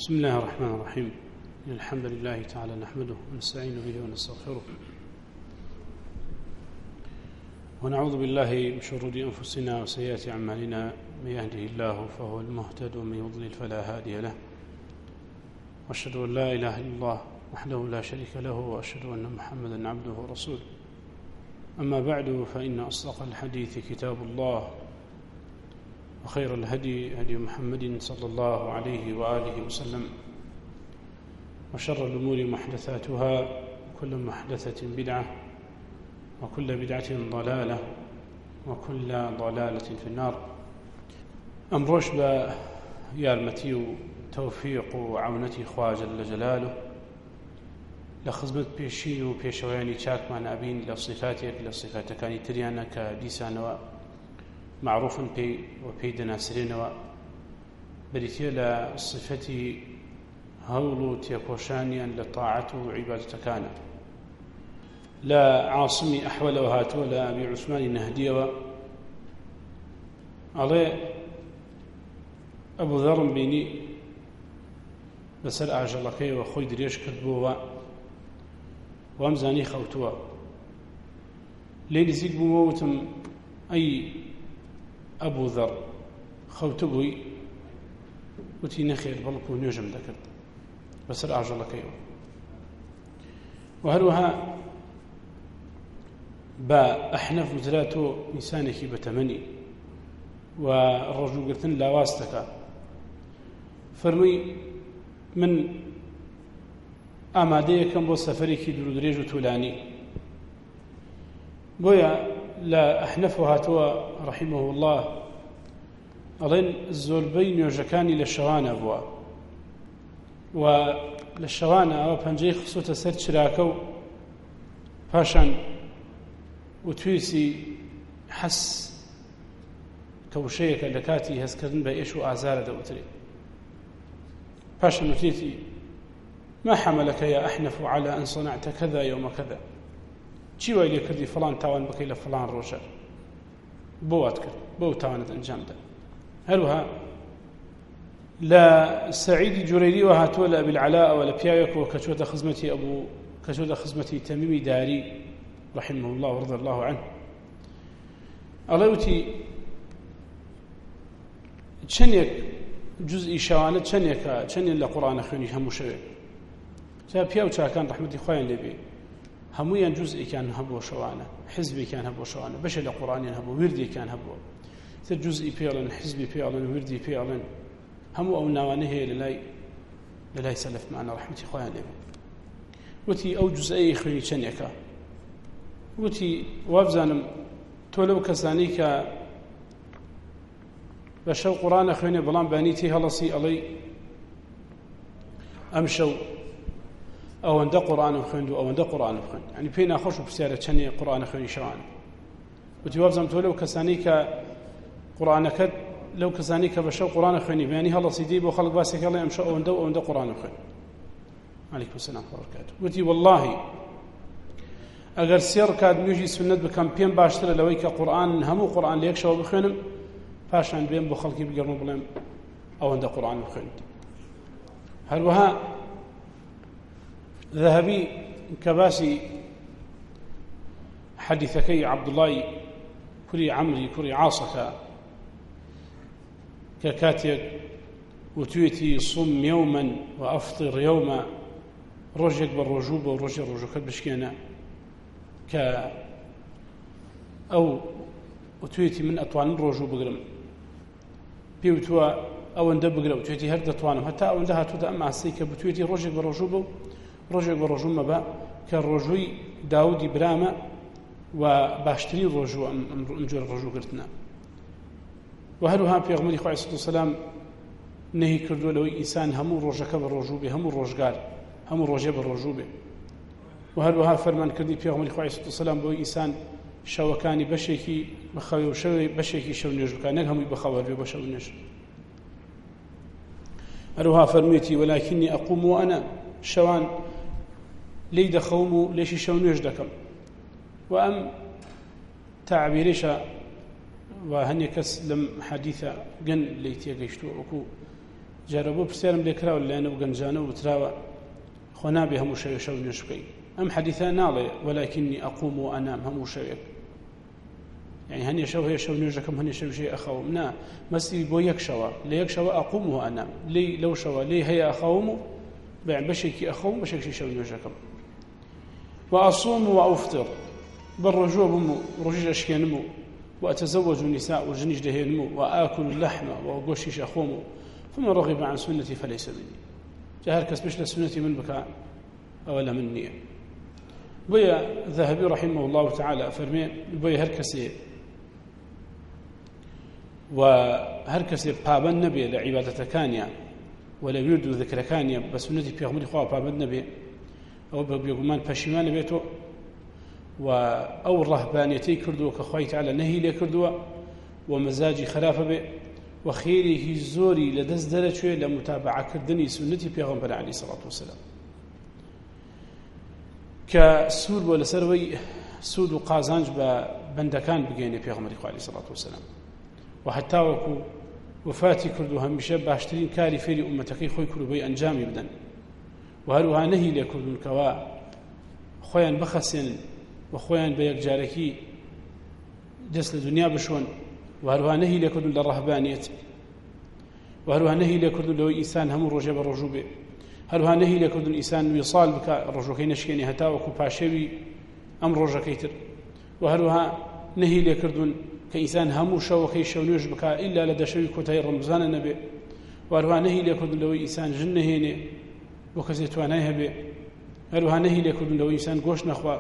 بسم الله الرحمن الرحيم. الحمد لله تعالى نحمده ونستعين به ونستغفره ونعوذ بالله من شرور أنفسنا وسيئات أعمالنا. من يهده الله فهو المهتد ومن يضلل فلا هادي له، وأشهد أن لا إله إلا الله وحده لا شريك له، وأشهد أن محمدا عبده ورسوله. أما بعد، فإن أصدق الحديث كتاب الله، وخير الهدي هدي محمد صلى الله عليه وآله وسلم، وشر الأمور محدثاتها، وكل محدثة بدعة، وكل بدعة ضلالة، وكل ضلالة في النار. أمروش بيارمتي وتوفيق وعونتي خوا جل جلاله لخزمت بيشين وبيشوياني شاك مع نابين لصفاتك لصفات كاني تريانا كديسانوا معروف بي وبيدنا سرينوا بريتيا لصفتي هولو تيكوشانيا لطاعته وعبادته كان لا عاصمي أحول وهات ولا أبي عثمان النهدي عليه أبو ذر بيني بسر أعجلكي وخوي دريش كتبوا وامزاني خوتوا لين زيق بموتم أي أبو ذر خوتبوي وتي نخير بلقو نجم ذكرت بسر أعجلكي وهروها با أحنف وزراتو نسانك بتمني والرجل قلتن لا واستك فرمي من ئامادەیەکەم بۆ سەفەرێکی دوور و درێژ و توولانی. بۆیە لە ئەحنەف هاتووە ڕەحیمەه الله ئەڵێن زۆربەی نوێژەکانی لە شەوانە بووە و لە شەوانە ئەوە پەنجەی خسووتە سەر چراکە و پاشان وتویسی حەس کەوشەیەکە لە کاتی هەستکردن بە ئێش و ئازارە دەوترێت. پاشان وتێتی ما حملك يا أحنف على أن صنعت كذا يوم كذا؟ چی وای لێ کردی فلان تاوان بکەی لە فلان ڕۆژە؟ بۆ وات کرد، بۆ تاوانت ئەنجامدا. هەروەها لە سەعیدی جورەیریەوە هاتووە لە ئەبی العەلاءەوە لە پیاوێکەوە کە چۆتە خزمەتی تەمیمی داری رحمه الله ورضي الله عنه. ئەڵێ وتی چەندێک جزئی شەوانە چەندێک لە قورئانە خوێنی هەموو شەوێک. جا پیا و چاکان ڕەحمەتی خۆیان لێبێ هەموویان جزئێکیان هەبووە شەوانە، حزبێکیان هەبووە شەوانە، بەشێ لە قورئانیان هەبوو، وردێکیان هەبووە، تر جزئی پێڵێن، حزبی پێڵێن، وردی پێڵێن. هەموو ئەو ناوانە هەیە لە لای سەلەفمانە ڕەحمەتی خۆیان لێبێ. وتی ئەو جزئەی خوێنی چەندێکە؟ وتی وابزانم تۆ لەو کەسانەی کە بە شەو قورئانە خوێنێ بەڵام بانیتی هەڵەسی ئەڵێی ئەم شەو ئەوەندە قورئانم خوێند و ئەوەندە قورئانم خوێند، یعنی پێی ناخۆش و پرسیارە چەندێ قورئانە خوێنی شەوانە. وتی وابزانم تۆ لەو کەسانەی کە قورئانەکەت لەو کەسانەی کە بە شەو قورئانە خوێنی بەیانی هەڵەسی دی بۆ خەڵک باسێک هەڵێ ئەم شەو ئەوەندە و ئەوەندە قورئانم خوێند. عەلەیکم سەلام وبەرەکاتوه. وتی وەڵڵاهی ئەگەر سێ ڕکات نوێژی سونەت بکەم پێم باشترە لەوەی کە هەموو قورئان لە یەک شەوە بخوێنم، پاشان بێم بۆ خەڵکی بگەڕم و بڵێم ئەوەندە قورئانم خوێند. هەروەها ذهبي كباسي حديثكي عبد الله كري عمري كري عاصك ككاتيك وتويتي صم يوما وأفطر يوما، رجك بالرجوبة ورجك بشكينا أو وتويتي من أطوان الرجوبة قرم بيوتوا أو اندب قرم وتويتي هرد أطوانهم حتى أو اندها تودا أما عسيك بتويتي رجك بالرجوبة ڕۆژێک بە ڕۆژوو مەبە کە ڕۆژووی داودی برامە و باشترین ڕۆژوو ئەم جۆرە ڕۆژووگرتنە. و هەروها پێغەمبەری خوا عەلەیهی سەلام نەهی کردووە لەوەی ئینسان هەموو ڕۆژەکە بە ڕۆژوو بێ، هەموو ڕۆژگار هەموو ڕۆژێ بە ڕۆژوو بێ. و هەروەها فەرمانکردی پێغەمبەری خوا عەلەیهی سەلام بۆی ئینسان شەوەکانی بەشێکی بەخەوێ و بەشێکی شەو نوێژ بکات، نەک هەمووی بەخەوە بێ بە شەو نوێژ. هەروەها فەرموویەتی وەلاکینی ئەقوم وأنا شەوان لێی دەخەوم و لێشی شەو نوێژ دەکەم. و ئەم تعبیرێشە و هەندێک کەس لەم حەدیثە گەن لێی تێگەیشتووە وەکو جاربو پرسیارم لێکراوە لەلایەنە و گەنجانە و وتراوە خۆ نابێ هەموو شەوێ شەو نوێژ بکەی ئەم حەدیثە ناڵێ ولكني أقوم وأنام هەموو شەوێک يعني هەنێ شەو هەیە شەو نوێژەکەم هەنێ شەویشەیە ئەخەوم نا مەستی بۆ یەک شەوە لە یەک شەوە ئەقوم وأنام لەو شەوە لێ هەیە ئەخەوم و بەشێکی ئەخەوم بەشێکی شەو نوێژەکەم وأصوم وأفطر بالرجوع بمو رجيج أشكينمو وأتزوج النساء وجنيج دهينمو وآكل اللحم وقوشيش أخومو فمن رغب عن سنتي فليس مني جهر كسبش لسنتي من بكاء أولا مني بويا ذهبي رحمه الله تعالى فرمي بويا هركسي باب النبي لعبادة كانيا ولا يرد ذكر كانيا بسنتي في غمر خواه باب النبي أو بيقومان بشيمان بيتو أو الرهبانيتي كردوا كخوي تعالى نهي لي كردوا ومزاجي خلافة به وخيره زوري لدز درجة لمتابعة كردني سنتي بيغمبر عليه الصلاة والسلام كسود ولا سروي سود وقازانج بندكان بجيني بيغمبر عليه الصلاة والسلام وحتى وكو وفاتي كردوا همشة باشترين كاري فيري أمتكي خوي كردوا أنجامي بدن وهروها نهي لي كردون كوا خويا بخسن وخويان بيك جاركي جسل الدنيا بشون وهروها نهي لكردون للرهبانية وهروها نهي لكردون لو إنسان هم الرجب الرجوبة هروها نهي لكردون إنسان يصال بك الرجوكي نشكيني هتا وكو باشوي أم رجكيتر وهروها نهي لكردون كإنسان هم شوكي شونيش بك إلا لدى شوي كتاي رمضان النبي وهروها نهي لكردون لو إنسان جنهيني وكزيتوانيها به هروها نهي لكردون لو إنسان قوش نخوا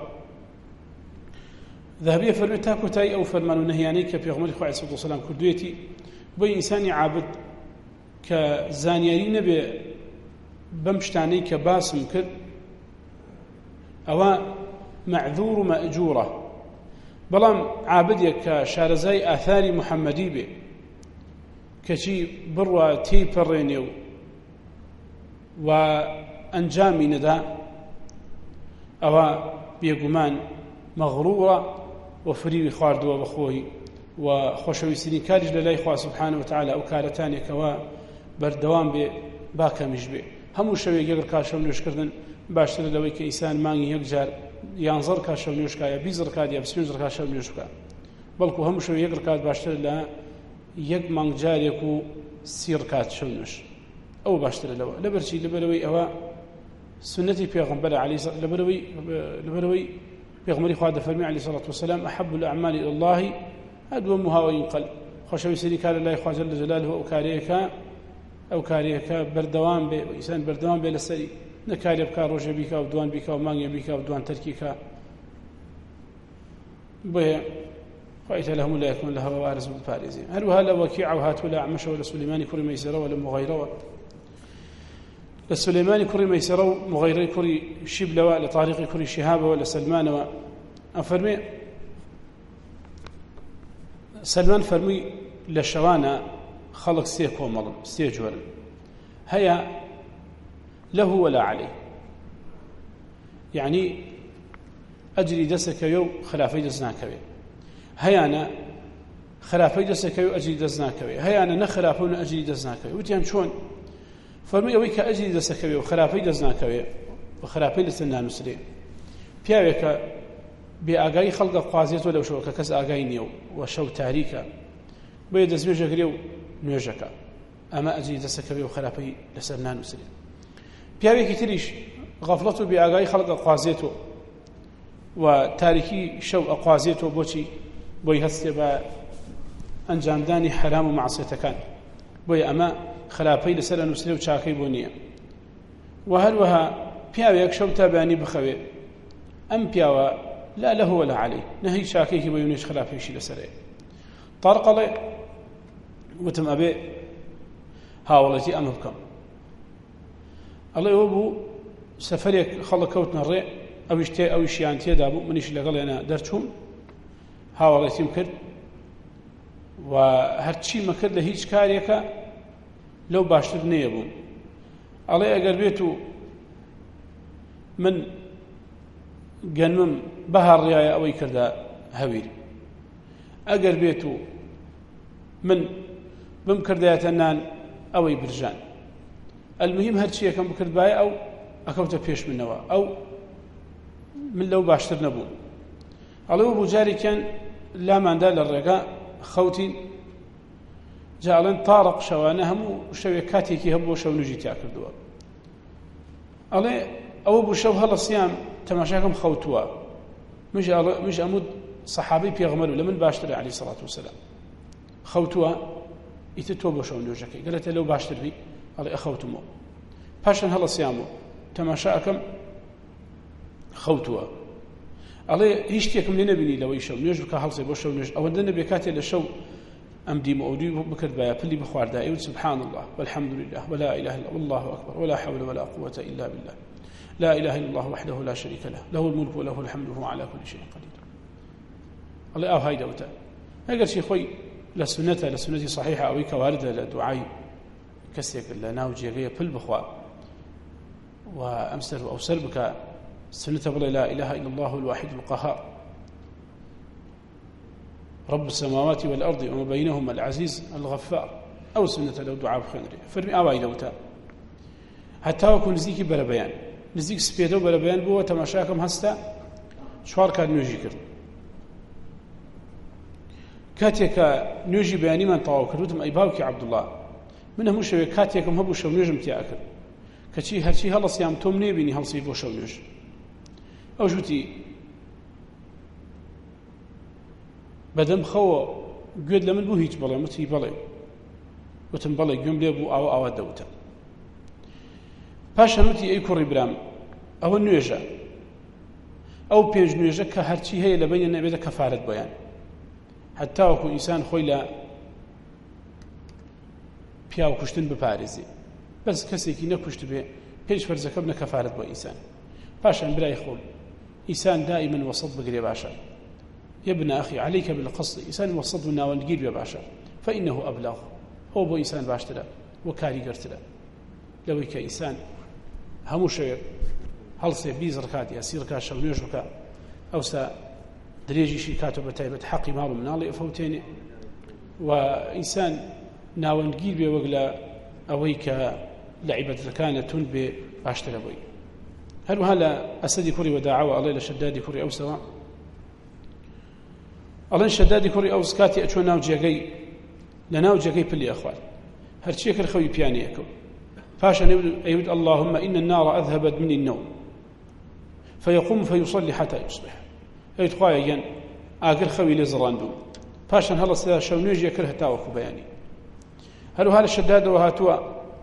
ذهبية فرمي تاكو تاي أو فرمان ونهياني كبيغمر إخوة عليه الصلاة والسلام كردويتي بي إنساني عابد كزانياري نبي بمشتاني كباسم كد أو معذور مأجورة بلام عابد كشارزاي آثاري محمدي بي كشي بروا تي برينيو وأنجامي ندا أو بيقمان مغرورة وفريوي خواردوا بخوي وخوشويستني كارج لله إخوة سبحانه وتعالى أو كارتاني كوا بردوام باكا مجبي همو شوي يقر كاشو نوشكردن باشتر لوي كإنسان ماني يقجار ينظر كاشو نوشكا يا بيزر كاد يا بسمنزر كاشو نوشكا بلكو همو شوي يقر كاد باشتر لا يق مانجار يكو سير كاد شو نوش أو باشتر لوا لبرشي لبروي أوا سنتي بيغمبر عليه لبروي بيغمري خواد فرمي عليه الصلاة والسلام أحب الأعمال إلى الله أدومها وينقل خشوي سيري كان الله إخوة جل جلاله أو كاريكا بردوان بي وإنسان بردوان بي للسري نكاري بكا روجة بيكا ودوان بيكا ومانيا بيكا ودوان تركيكا بيه خايت لهم لا يكون لها وارز بالفارزين هل وهلا وكيع وهات ولا عمش ولا سليماني كري ميسرة ولا مغيرة لسليماني كري ميسرة مغيرة كري شبلة لطارق كري شهابة ولا سلمان أفرمي سلمان فرمي لشوانا خلق سيكو مظلم سيجور هيا له ولا عليه يعني أجري دسك يو خلافي دزناك بي هيا أنا خلافي دسك يو أجري دزناك بي هيا أنا نخلافون أجري دزناك بي وتيان شون فرمي أويك أجري دسك بي وخلافي دزناك بي وخلافي لسنا نسري بياويك بأغاي خلق قوازيت ولو شو ككس أغاي نيو وشو تاريكا بيد زوجك ريو نوجك أما أجري دسك بي وخلافي لسنا نسري بياويك تريش غفلته بأغاي خلق قوازيته وتاريكي شو أقوازيته بوشي بوي هستي أنجام داني حرام ومعصيته كان بوي أما خلافي لسلا نسري وشاكي بونية وهل وها بياويك شو تابعني بخوي أم بياوا لا له ولا عليه نهي شاكيه ويونيش خلافي شي لسري طارق لي وتم أبي هاولتي أمبكم الله يوبو سفريك خلق كوتنا الرئ أو يشتي أو يشيانتي دابو منيش لقال أنا درتهم هاولتي مكر وهرتشي مكر لهيج كاريكا لو باشتر نيبون الله أقربيتو من جنم بهر رياية أو يكردا هوير أجر بيتو من بمكرديات النان أو برجان المهم هەرچی یەکەم بکرد باە ئەو ئەکەوتە پێش منەوە ئەو من لەو باشتر نەبوو ئەڵێ بۆ جارێکیان لاماندا لە ڕێگا خەوتین جاڵێن تاڕق شەوانە هەموو شەوێک کاتێکی هەبوو شەو نوژی تیا کردووە ئەڵێ ئەوە بوو شەو هەڵەسیام تەماشاکەم خەوتووە مش ئەمود سەحابەی پێغەمبەر لە من باشترە عەلەیهی سەڵات وسەلام خەوتووە ئیتر تۆ بۆ شەو نوێژەکەی گەلێتە لەو باشتر بی ئەڵێ ئەخەوتمەوە پاشان هەڵەسیامەوە تەماشاکەم خەوتووە ئەڵێ هیچ شتێکم لێ نەبینی لەوەی شەو نوێژ بکە هەڵسێ بۆ شەو نوێژ ئەوەندە نەبێ کاتێ لە شەو ئەم دیمەودی بکرد باە پلی بخواردا ئەوت سبحان الله والحمد لله ولا إله إلا الله أكبر ولا حول ولا قوة إلا بالله لا إله إلا الله وحده لا شريك له له الملك وله الحمد وهو على كل شيء قدير الله أو هاي دوتا أقل شيء خوي لسنة صحيحة أو كواردة لدعاء كسيك لنا وجيغية بل بخوا وأمسر أو سربك سنة بلا لا إله إلا الله الواحد القهار رب السماوات والأرض وما بينهما العزيز الغفار أو سنة لو دعاء بخير فرمي أواي دوتا حتى وكون نزيكي بلا بيان نزيك سبيدو بلا بيان بو تماشاكم هستا شوار كان نوجي كرد كاتيك نوجي بياني من طاو كردوتم أي باوكي عبد الله منهم شوي كاتيكم هبو شو نوجم تياكر كشي هرشي هلا صيام توم نيبيني هل صيبو شو نوج أو جوتي بدم خو قد لمن بو هيج بلا متي بلا وتم بلا يوم لي بو أو دوتا پاشان وتی ئەی کوڕی برام ئەوە نوێژە ئەو پێنج نوێژە کە هەرچی هەیە لە بینە نەبێتە کەفارەت بۆیان حتا وەکو ئینسان خۆی لە پیاو کوشتن بپارێزێ بەس کەسێکی نەکوشت بێ پێش فەرزەکە بنە کەفارەت بۆ ئینسان پاشان برای خۆم ئینسان دائما وسط بگرێ باشە يا ابن أخي عليك بالقصد إنسان وسط وناوندگیر بێ باشە فإنه أبلغ هو بۆ ئینسان باشترە وە کاریگەرترە لەوەی کە ئینسان هەموو شەوێک هەڵسێ 20 ڕکات یا 30 ڕکات شەو نوێژ بکە ئەوسا درێژیشی کاتۆ بە تایبەت حەقی ماڵ و مناڵی ئەفەوتێنێ و ئینسان ناوەندگیر بێ وەک لە ئەوەی کە لە عیبەدەکانە تون بێ باشترە بۆی هەروەها لە ئەسەدی کوڕی وەداعەوە ئەڵێ لە شەدادی کوڕی ئەوسەوە ئەڵێن شەدادی کوڕی ئەوس کاتی ئەچۆ ناو جێگەی لە ناو جێگەی پلی ئەخوات هەرچیەکە خەوی پیانەیەکەوت فاشا يقول اللهم إن النار أذهبت مني النوم فيقوم فيصلي حتى يصبح أيت خوايا ين آخر خوي لزراندو فاشا هلا سلا شو نيجي كره تاوكو بياني هل هذا الشداد وهاتوا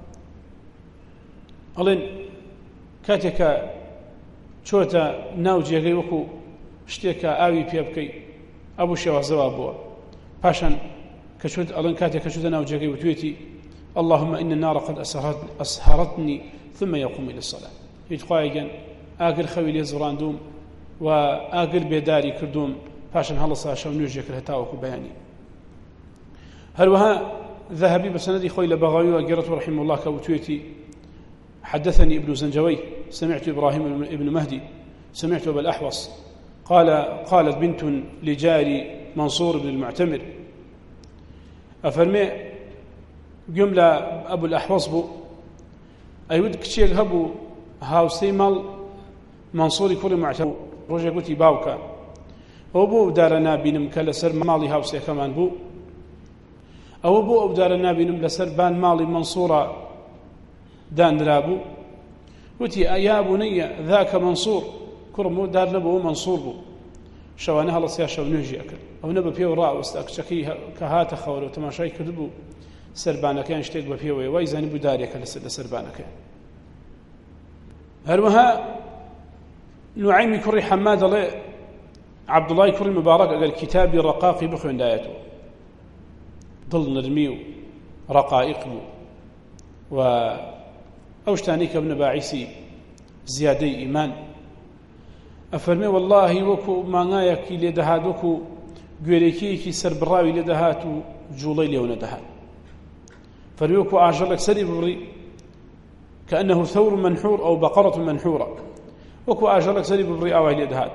ألين كاتك شوتا ناوجي غيوكو اشتيكا آوي بيبكي أبو شوا زوابوا فاشا كشوت ألين كاتك كشوت ناوجي غيوتويتي اللهم إن النار قد أسهرتني ثم يقوم إلى الصلاة يتخوايا آقل خوي لي زراندوم وآقل بيداري كردوم فاشن هلا صاشا ونوجي كرهتاوكو بياني هلوها ذهبي بسندي خوي لبغاوي وقرته رحمه الله كوتويتي حدثني ابن زنجوي سمعت إبراهيم ابن مهدي سمعت أبا الأحوص قالت بنت لجاري منصور بن المعتمر أفرمي جملة أبو الأحوص بو أيود كشيء هبو هاوسي مال منصوري كل معتمر رجع قلت باوكا أبو دارنا بينم كلا سر مالي هاوسي كمان بو أو بو دارنا بينم لسر بان مالي منصورة دان رابو قلت يا بني ذاك منصور كرمو دار نبو منصور بو شوانها الله سياشا ونجي أكل أو نبو فيه وراء واستأكشكي كهات خور وتماشاي كردبو سربانەکەیان شتێک بە پێوەیە وای زانی بودارێکە لە سربانەکەیان هەروەها نوعیمی کوڕی حەماد دەڵێ عەبدوڵای کوڕی مبارەک ئەگەر کتابی ڕەقاقی بخوێندایەتەوە دڵ نرمی و ڕەقائق بوو و ئەو شتانەی کە بنە باعیسی زیادەی ئیمان ئەفەرمێ وەڵڵاهی وەکو مانگایەکی لێدەهات وەکو گوێرەکەیەکی سەربڕاوی لێدەهات و جوڵەی لێو نەدەهات فريوكو آجلك سري ببري كأنه ثور منحور أو بقرة منحورة وكو آجلك سري ببري أو عيد هاد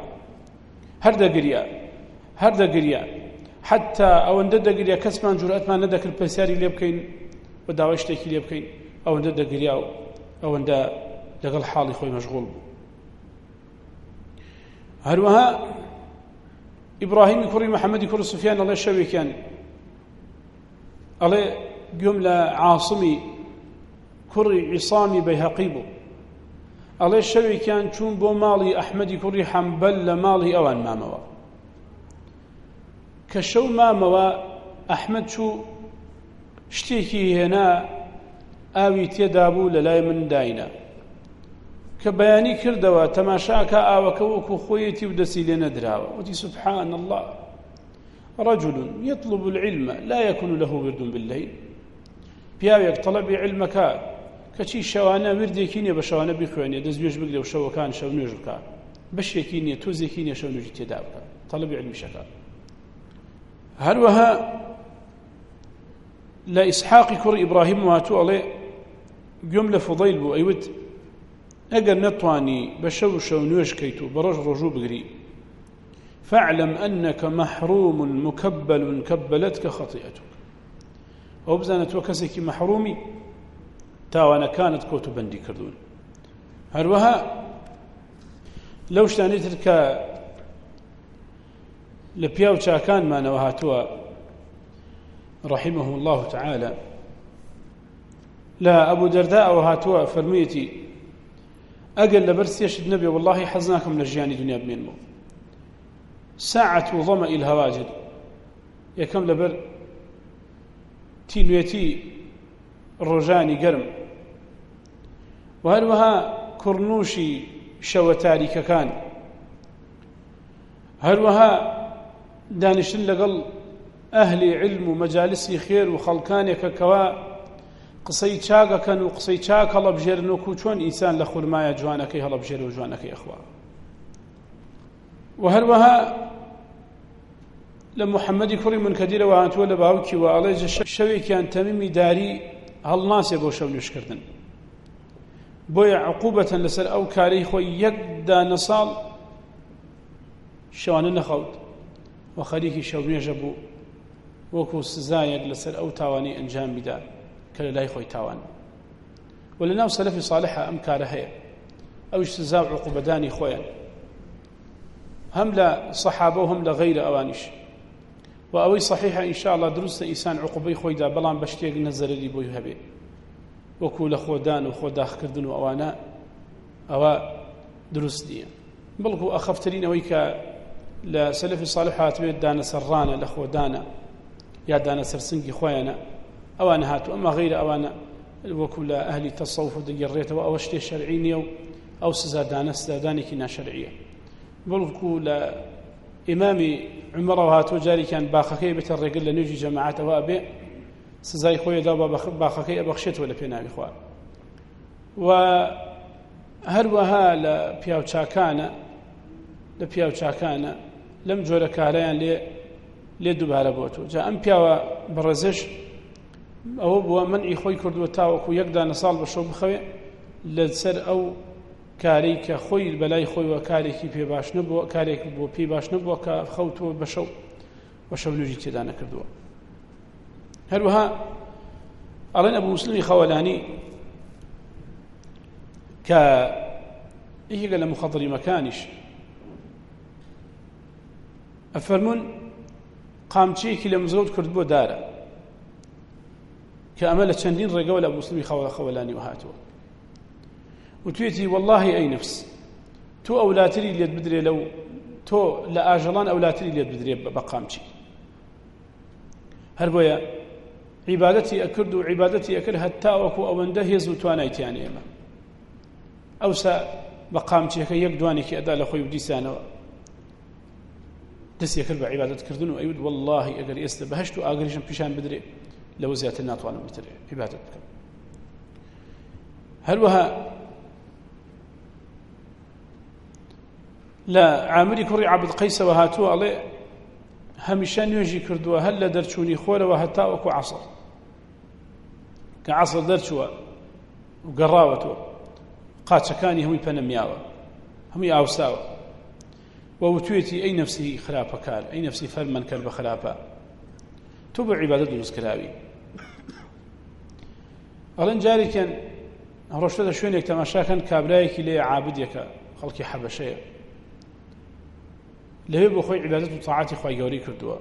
هردا قريا حتى أو اندد قريا كسمان جرأت ما ندك البساري اللي يبكين ودعوشتك اللي يبكين أو اندد قريا ئەوەندە لەگەڵ حاڵی خۆی مەشغوڵ بوو. هەروەها ئیبراهیمی کوڕی محەممەدی کوڕی سوفیان ئەڵێ شەوێکیان ئەڵێ گوێم لە عاصمی کوڕی عیسامی بەیهەقی بوو، ئەڵێ شەوێکیان چوون بۆ ماڵی ئەحمەدی کوڕی حەمبەل لە ماڵی ئەوان مامەوە، کە شەو مامەوە ئەحمەد چوو شتێکی هێنا ئاوی تێدا بوو لە لای من داینە، کە بەیانی کردەوە تەماشاکە ئاوەکە وەکو خۆیەتی و دەستی لێ نەدراوە، وتی سبحان الله رجل يطلب العلم لا يكون له ورد بالليل، پیاوێک تەڵەبی علمەکە کەچی شەوانە وردێکی نییە بە شەوانە بخوێنێ دەستگوێژ بگرێ و شەوەکان شەو نوێژ بکە، بەشێکی نییە تۆزێکی نییە شەو نوێژی تێدا بکە، تەڵەبی علمیشەکە. هەروەها لە ئیسحاقی کوڕی ئیبراهیم واتوو ئەڵێ گوێم لە فوضەیل بوو ئەیوت ئەگەر نەتوانی بە شەو نوێژ کەیت و بەڕۆژ ڕۆژوو بگری فاعلم أنك محروم مكبل كبلتك خطيئتك، ئەو بزانە تۆ کەسێکی مەحرومی تاوانەکانت کۆت و بەندی کردوون. هەروەها لەو شتانەی تر کە لە پیاو چاکانمانەوە هاتووە رحمه الله تعالى لا أبو درداء وهاتووە فەرموویەتی ئەگەر لەبەر سێشت نەبێ والله حەز ناکەم لە ژیانی دنیا بمێنمەوە. ساعة ظمأ الهواجر یەکەم لەبەر تینوێتی ڕۆژانی گەرم و هەروەها کوڕنووشی شەوە تاریکەکان، هەروەها دانیشتن لەگەڵ ئەهلی علم و مەجالسی خێر و خەڵکانێکە کەوا قسەی چاکەکەن و قسەی چاک هەڵەبژێرن وەکو چۆن ئینسان لە خورمایە جوانەکەی هەڵەبژێرە و جوانەکەی ئەخوا. و هەروەها لە محەممەدی کوڕی منکەدیرەوە هاتووە لە باوکی و ئەڵێ شەوێکیان تەمیمی داری هەڵناسێ بۆ شەو نوێشکردن، بۆیە عقوبەتەن لەسەر ئەو کارەی خۆی یەک دانە ساڵ شەوانە نەخەوت و خەریکی شەو نوێژە بوو وەکو سزایەک لەسەر ئەو تاوانی ئەنجام میدا کە لە لای خۆی تاوان. و لە ناو سەلەفی صالحە ئەم کارە هەیە، ئەوش سزا و عقوبەدانی خۆیان هەم لە سەحابە و هەم لە غەیرە ئەوانیش. و ئەوەی صحیحە ئینشاءالله دروستە ئینسان عقوبەی خۆیدا بەڵام بە شتێک نەزەرەری بۆی هەبێ وەکو لە خۆدان و خۆداخکردن و ئەوانە ئەوە دروست نییە، بەڵکو ئەخەفترین ئەوەی کە لە سەلەفی صالح هاتوێت دانەسەرڕانە لە خۆدانە یا دانەسەرسنگی خۆیانە ئەوانە هاتوو، ئەمە غەیرە ئەوانە وەکو لە ئەهلی تەسەوف دەگەڕێتەوە ئەوە شتێ شەرعی نییە و ئەو سزا دانەسەردانێکی ناشەرعیە. بەڵکو لە ئیمامی عمەرەوە هاتووە جارێکیان باخەکەی بێتە ڕێگر لە نوێژی جەماعەتەوە ئەبێ سزای خۆیدا بە باخەکەی ئەبەخشێتەوە لە پێناوی خوا. و هەروەها لە پیاوچاکانە لەم جۆرە کارەیان لێ دووبارە بۆتەوە. جا ئەم پیاوە بەڕێزش ئەوە بووە منعی خۆی کردووە تاوەکو یەک دانە ساڵ بە شەو بخەوێ لەسەر ئەو کارێک کە خۆی بەلای خۆیەوە کارێکی پێ باش نەبووە، کارێک بۆ پێی باش نەبووە کە خەوتووە بە شەو نوێژی تێدا نەکردووە. هەروەها ئەڵێن ئەبوو موسلمی خەوەلانی کە یەکێکە لە مخەدریمەکانیش ئەفەرمون قامچەیەکی لە مزگەوت کرد بۆ دارە کە ئەمە لە چەندین ڕێگەوە لە ئەبوو موسلمی خەوەلانی وهاتووە وتوێتی والله ئەی نەفس تۆ ئەولاتری لێت بدرێ لەو تۆ لە ئاژەڵان ئەولاتری لێت بدرێ بە قامچی. هەر بۆیە عیبادەتی ئەکرد و عیبادەتی ئەکرد هەتا وەکو ئەوەندە هێز و توانایتیان ئێمە ئەوسا بە قامچیەکە یەک دوانێکی ئەدا لە خۆی و دیسانەوە دەستی کرد بە عیبادەتکردن و ئەیود والله ئەگەر ئێستا بەهەشت و ئاگریشم پیشان بدرێ لەوە زیاتر ناتوانم بتر عیبادەت بکەم. هەروەها لە عامری کوڕی عەبد قەیسەوە هاتووە ئەڵێ هەمیشە نوێژی کردووە هەر لە دەرچوونی خۆرەوە هەتا وەکو عەسڵ، کە عەسڵ دەرچووە و گەڕاوەتەوە قاچەکانی هەمووی پەنەمیاوە هەمووی ئاوساوە و وتوێتی ئەی نەفسی خراپەکار ئەی نەفسی فەرمانکەر بە خراپە تۆ بە عیبادەت دروست کراوی. ئەڵێن جارێکیان ڕۆشتە شوێنێک تەماشاکەن کابرایەکی لێ عابدێکە خەڵکی حەبەشەیە لەوێ بۆ خۆی عیبادەت و تاعاتی خوای گەورەی کردووە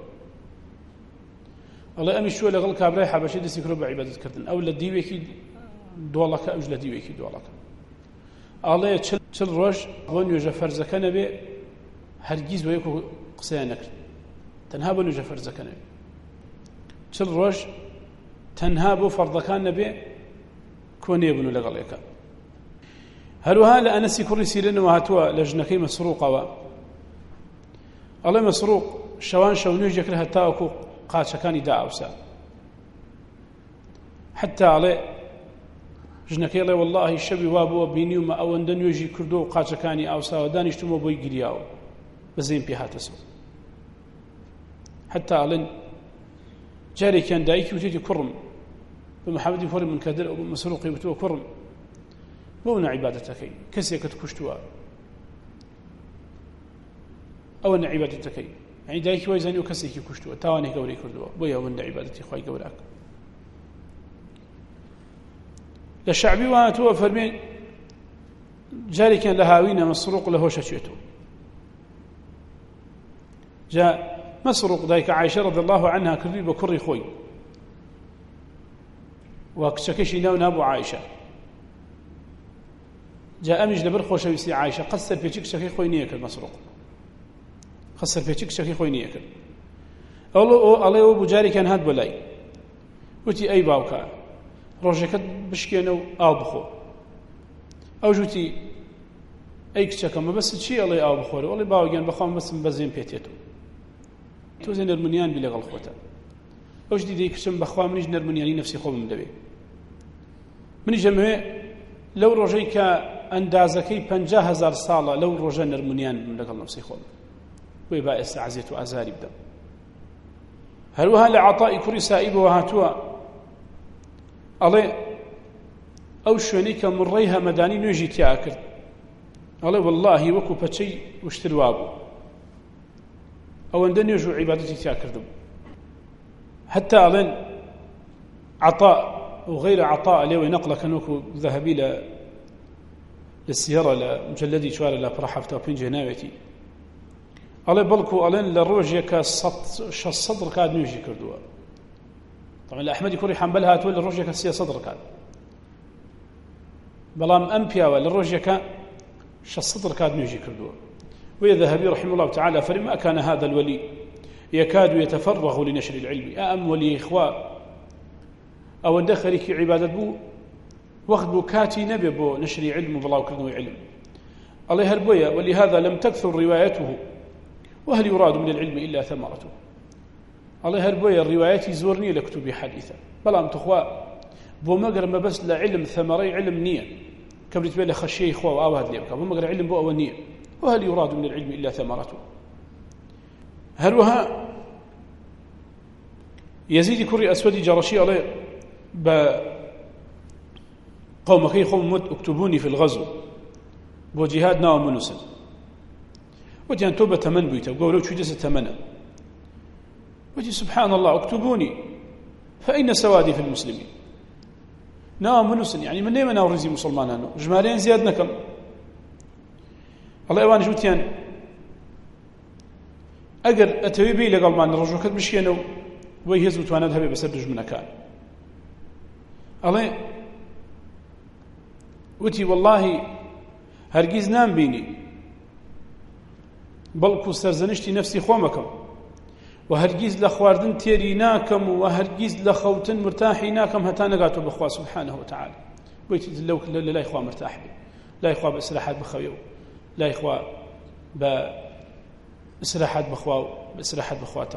ئەڵێ ئەمی شووە لەگەڵ کابرای حەبەشەی دەستی کرۆ بە عیبادەتکردن ئەو لە دیوێکی دۆڵەکە ئەوش لە دیوێکی دۆڵەکە ئەڵێ چل ڕۆژ بۆ نوێژە فەرزەکە نەبێ هەرگیز بۆ یەک قسەیان نەکرد تەنها بۆ نوێژە فەرزەکە نەبێ چل ڕۆژ تەنها بۆ فەرضەکان نەبێ کۆنێ بن و لەگەڵ یەکە هەروەها لە ئەنەسی کوڕی سیرینەوە هاتووە لە ژنەکەی مەسرووقەوە ئەڵێ مەسرووق شەوان شەو نوێژ دەکرد هەتا وەکو قاچەکانی دائەوسا حتا ئەڵێ ژنەکەی ئەڵێ وەڵڵاهی شەوی وا بووە بینیومە ئەوەندە نوێژی کردو و قاچەکانی ئاوساوە دانیشتومە بۆی گریاوە بەزەیم پێ هاتەسەوە حتا ئەڵێن جارێکیان دایکی وتێتی کوڕم بە محەممەدی فۆری منکەدر ئەو مەسرووقی وتووە کوڕم بۆ نەعیبادەتەکەی کەسێکت کوشتووە ئەوە نەعیبادەتەکەی یعنی دایکی وای زانی و کەسێکی کوشتووە تاوانی گەورەی کردووە بۆ ئەوەندە عیبادەتی خوای گەوراک لە شەعبی وهاتووە فەرمێ جارێکیان لە هاوینە مەسرووق لە هۆشە چێتەوە جا مەسرووق دایکە عایشە رضی الله عنها کردووی بە کوڕی خۆی و کچەکەشی نابوو عایشە جا ئەمیش لەبەر خۆشەویستی عایشە قەت سەرپێچی کچەکەی خۆی نییە کرد مەسرووق قەت سەرپێچی کچەکەی خۆی نییە کرد ئەڵێ ئەوە بوو جارێکیان هات بۆ لای وتی ئەی باوکە ڕۆژەکەت بشکێنە و ئاو بخۆ ئەو ژوتی ئەی کچەکە مەبەست چی ئەڵێ ئاو بخۆرە ئەڵێ باوەگیان بەخوام بەسم بەزێم پێتێتەوە تۆ زێ نەرمونیان بی لەگەڵ خۆتە ئەوش دیدەی کچم بەخوا منیش نەرمونیانی نەفسی خۆمم دەوێ منیش دەمەوێ لەو ڕۆژەی کە ئەندازەکەی 50,000 ساڵە لەو ڕۆژە نەرمونیان بم لەگەڵ نەفسی خۆم بۆی با ئێستا عەزیەت و ئازاری بدەم هەروەها لە عەطای کوڕی سائیبەوە هاتووە ئەڵێ ئەو شوێنەی کە مڕەی هەمەدانی نوێژی تیا کرد ئەڵێ وەڵڵاهی وەکو پەچەی وشتر وابوو ئەوەندە نوێژ و عیبادەتی تیا کردم حتى ئەڵێن عەطا وغير عەطا لێوەی نەقڵەکەن وەکو ذەهەبی لە سیەرە لە مجەلەدی 4 لە پڕە 75 ناوێتی ئەڵێ بەڵکو ئەڵێن لە ڕۆژێکە 600 ڕکات نوێژی کردووە طبعا لە ئەحمەدی کوڕی حەنبەل هاتووە لە ڕۆژێکە 300 ڕکات بەڵام ئەم پیاوە لە ڕۆژێکە 600 ڕکات نوێژی کردووە ويا ذهبي رحمه الله تعالى فلما كان هذا الولي يكاد يتفرغ لنشر العلم أم ولي إخوة أو دخلك عبادة بو وقت بو كاتي نبي بو نشر علم وبلاو كردو علم الله هربويا ولهذا لم تكثر روايته وهل يراد من العلم إلا ثمرته الله هربويا الروايات يزورني لكتب حديثا بلام تخوا بو مقر ما بس لعلم ثمري علم نية كبرت بيلا خشي إخوة وآوهد ليبكا بو مقر علم بو أول نية وهل يراد من العلم إلا ثمرته هروها يزيد كري أسود جرشي عليه بقومك يخوم مد اكتبوني في الغزو بو جهاد ناو منسل وجان توبة تمن بيته وقولوا شو جسد تمنى وجي سبحان الله اكتبوني فأين سوادي في المسلمين ناو منسل يعني من نيما ناو رزي مسلمان جمالين زيادنا كم الله يوان جوتيان ئەگەر ئەتەوێ بێ لەگەڵمان ڕۆژەکەت بشێنە و وەی هێز و توانەت هەبێ بەسەر دژمنەکان ئەڵێ وتی وەڵڵاهی هەرگیز نامبینی بەڵکو سەرزەنشتی نەفسی خۆمەکەم و هەرگیز لە خواردن تێری ناکەم و هەرگیز لە خەوتن مرتاحی ناکەم هەتا نەگاتۆ بەخوا سبحانه وتعالى بۆیتی لە لای خوا مرتاح بێ لای خوا بە ئیسراحەت بخەوێ و لای خوا بە إسراحات بخوا إسراحات بخواتو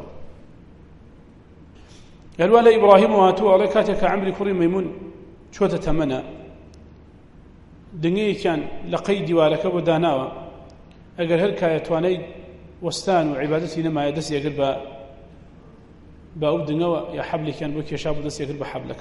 قالوا لا إبراهيم واتوا على كاتك عمري كري ميمون شو تتمنى دنيا كان لقيدي ولك وداناوا أجر هالكايتواني وستان وعبادتي لما يدس يقرب باود نوا يا حبلي كان بك يا شاب دس يقرب حبلك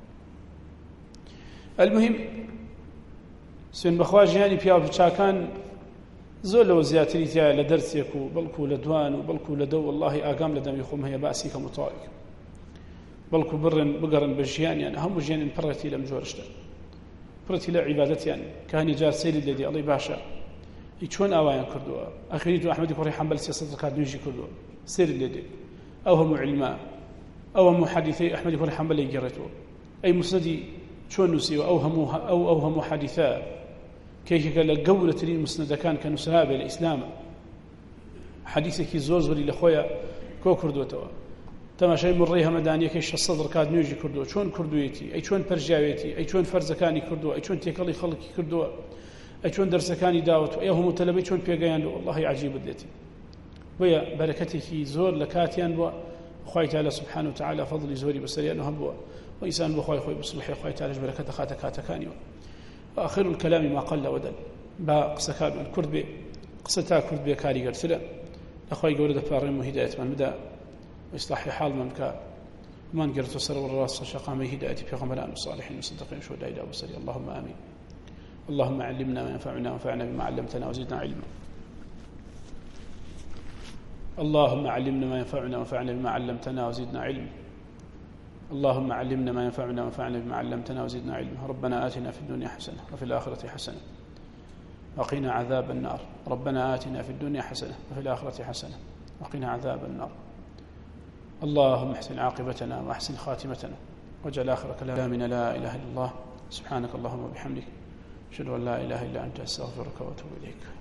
المهم سن بخواج يعني بيا بتشاكان زۆر لەوە زیاتری تایە لە دەرسێک و بەڵکو لە دوان و بەڵکو لە دە وەڵڵاهی ئاگام لە دەمی خۆم هەیە باسی کەم و تاوێک، بەڵکو بڕێن بگەڕن بە ژیانیان هەموو ژیانیان پڕەتی لەم جۆرەشتە پڕەتی لە عیبادەتیان کانی جار سەیری لێ دێ ئەڵێ باشە هی چۆن ئاوایان کردووە ئەخری تو ئەحمەدی کوڕی حەنبەل 300 ڕەکات نوێژی کردووە سەیری لێ دێ ئەو هەموو عیلما ئەو هەموو حەدیثەی ئەحمەدی کوڕی حەنبەل گێڕێتەوە ئەی مسندی چۆن نووسیوە ئەو هەموو حەدیثە کێکێکە لە گەورەترین مسندەکان کە نووسرا بێ لە ئیسلامە حەدیثێکی زۆر زۆری لە خۆیە کۆ کردوێتەوە تەماشای مڕی هەمەدانیەکەی 600 ڕەکات نوێژی کردووە چۆن کردوویەتی ئەی چۆن پەرژاوێتی ئەی چۆن فەرزەکانی کردووە ئەی چۆن تێکەڵی خەڵکی کردووە ئەی چۆن دەرسەکانی داوەتەوە ئەی هەموو تەلەبەی چۆن پێگەیاندوە واللهی عەجیبت لێتی بۆیە بەرەکەتێکی زۆر لە کاتیان بووە خوای تعالی سبحانه وتعالى فضلی زۆری بەسەریان هەبووە و ئینسان بۆ خوای خۆی بسڵحی خوای تعالیش بەرەکەت دەخاتە کاتەکانیەوە وآخر الكلام ما قل ودل با قسەکان کورد بێ قسە تا کورد بێ کاریگەرترە لەخوای گەورە دەپاڕێم و هیدایەتمان بدە وإصلاح حالمان بکە ومان گرتو سر والراس شقامي هداية پیغمبران وصالحين وصدقين شهداء إلى وسلي اللهم آمين اللهم علمنا ما ينفعنا وانفعنا بما علمتنا وزدنا علما اللهم علمنا ما ينفعنا وانفعنا بما علمتنا وزدنا علما اللهم علمنا ما ينفعنا وانفعنا بما علمتنا وزدنا علما ربنا آتنا في الدنيا حسنة وفي الآخرة حسنة وقنا عذاب النار ربنا آتنا في الدنيا حسنة وفي الآخرة حسنة وقنا عذاب النار اللهم احسن عاقبتنا واحسن خاتمتنا واجعل آخر كلامنا لا إله إلا الله سبحانك اللهم وبحمدك أشهد أن لا إله إلا أنت أستغفرك وأتوب إليك